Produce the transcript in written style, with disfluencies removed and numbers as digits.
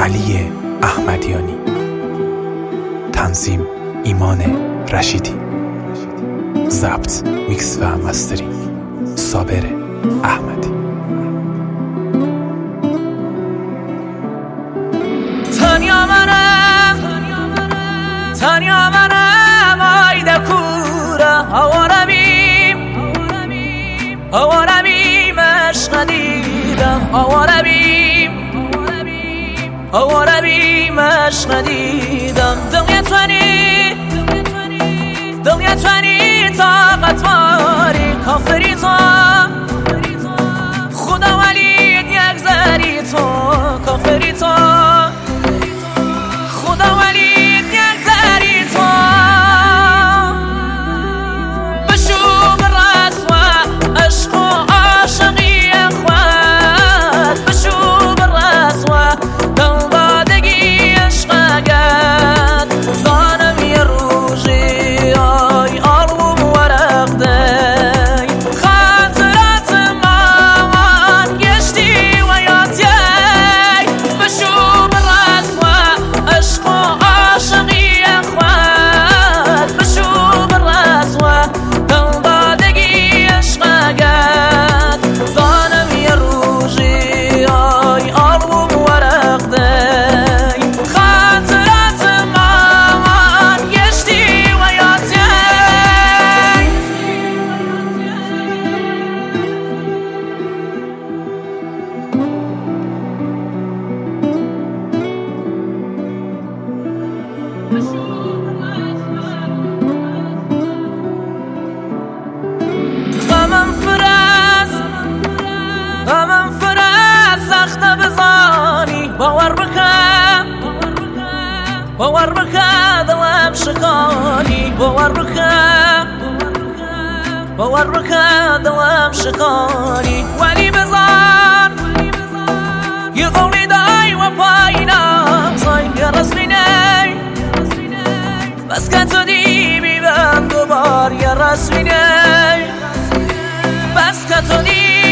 علی احمدیانی. تنظیم ایمان رشیدی. ضبط، میکس و مسترینگ صابر احمدی. تنیا منم آیده کورا آوارمیم عشق دیدم آوارمیم عشق دیدم دنیا توانی طاقت واری کافری تو خدا ولید یک زری تو کافری تو خدا ولید یک زری تو بشو برس و عشق و عاشقی اخوات بشو برس و دلدادگی عشق اگد زانم یه روژی آی آروم ورق دی خاطرات من گشتی و یاتی بشو برس و عشق و عاشقی اخوات بشو برس و دلدادگی عشق اگد زانم یه روژی آی آروم ورق دی خاطرات من گشتی و یاتی غمم فرست سخت بزانی باور بکن دلم شکانی باور بکن دلم شکانی ولی بزن یه قولی دای و پایینم زای یه رسمی نی بس که تو دی بیبند دوبار یه رسمی نی بس که تو دی